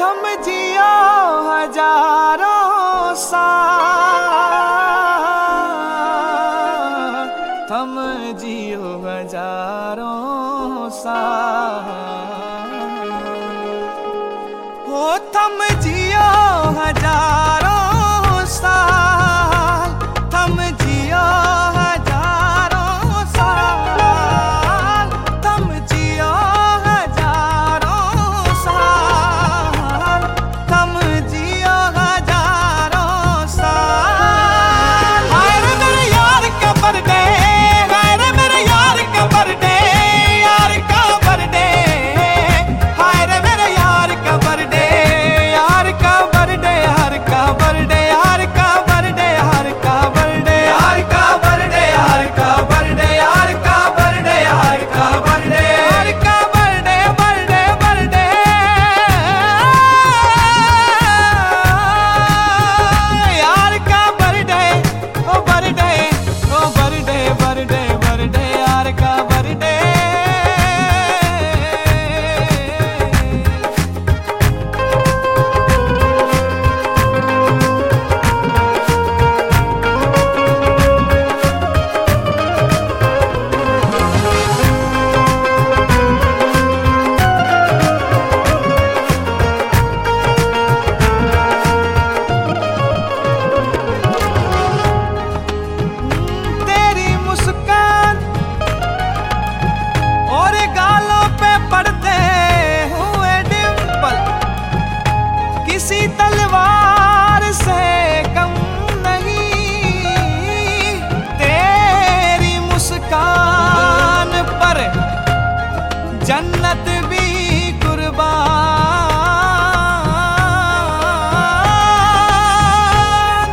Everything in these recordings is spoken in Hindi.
थम जियो हजारों साल, थम जियो हजारों साल, हो थम जियो हजारों साल, थम जियो हजारों साल, थम जियो हजारों साल, थम जियो हजारों साल। हाय रे मेरे यार का बर्थडे, हाय रे मेरे यार का बर्थडे, यार का बर्थडे, हाय रे मेरे यार का बर्थडे, यार का बर्थडे, हर का बर्थडे, हर का बर्थडे, हर का बर्थडे, हर का बर्थडे, हर का बर्थडे, हर का बर्थडे, हर का बर्थडे, हर का बर्थडे, बर्थडे बर्थडे, यार का बर्थडे, ओ बर्थडे, ओ बर्थडे, बर्थडे बर्थडे, यार का बर्थडे। तेरी मुस्कान और गालों पे पड़ते हुए डिंपल किसी तलवार से कम नहीं। तेरी मुस्कान पर जन्नत भी कुर्बान।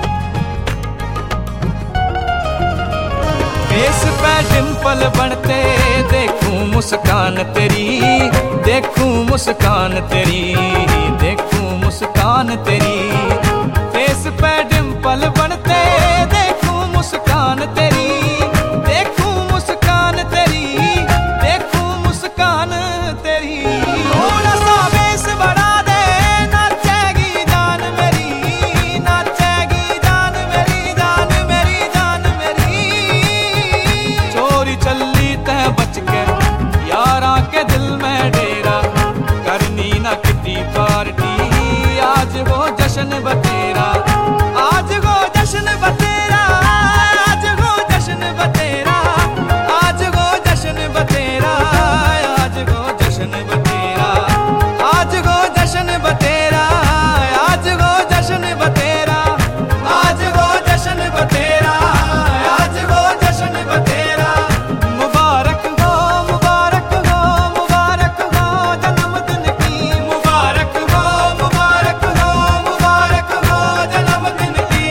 फेस पे डिंपल बनते देखूं मुस्कान तेरी, देखूं मुस्कान तेरी, देखूं मुस्कान तेरी। फेस पे डिंपल बनते देखूं मुस्कान तेरी, देखूं मुस्कान तेरी, देखूं मुस्कान तेरी। थोड़ा सा बेस बढ़ा दे, नाचेगी जान मेरी, नाचेगी जान मेरी, जान मेरी, जान मेरी। चोरी चली तह बच के यारा के दिल में डेरा, करनी ना किटी पार्टी, आज वो जश्न बतेरा, आज वो जश्न बतेरा, आज वो जश्न बतेरा, आज वो जश्न बतेरा, आज वो जश्न बतेरा, आज वो जश्न बतेरा, आज वो जश्न बतेरा, आज वो जश्न बतेरा, आज वो जश्न बतेरा। मुबारक हो, मुबारक हो, मुबारक हो जन्मदिन की, मुबारक हो, मुबारक हो, मुबारक हो जन्मदिन की।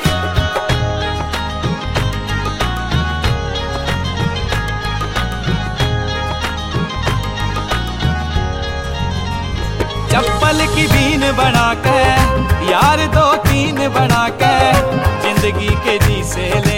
चप्पल की बीन बना के यार दो तीन बना के जिंदगी के जी से ले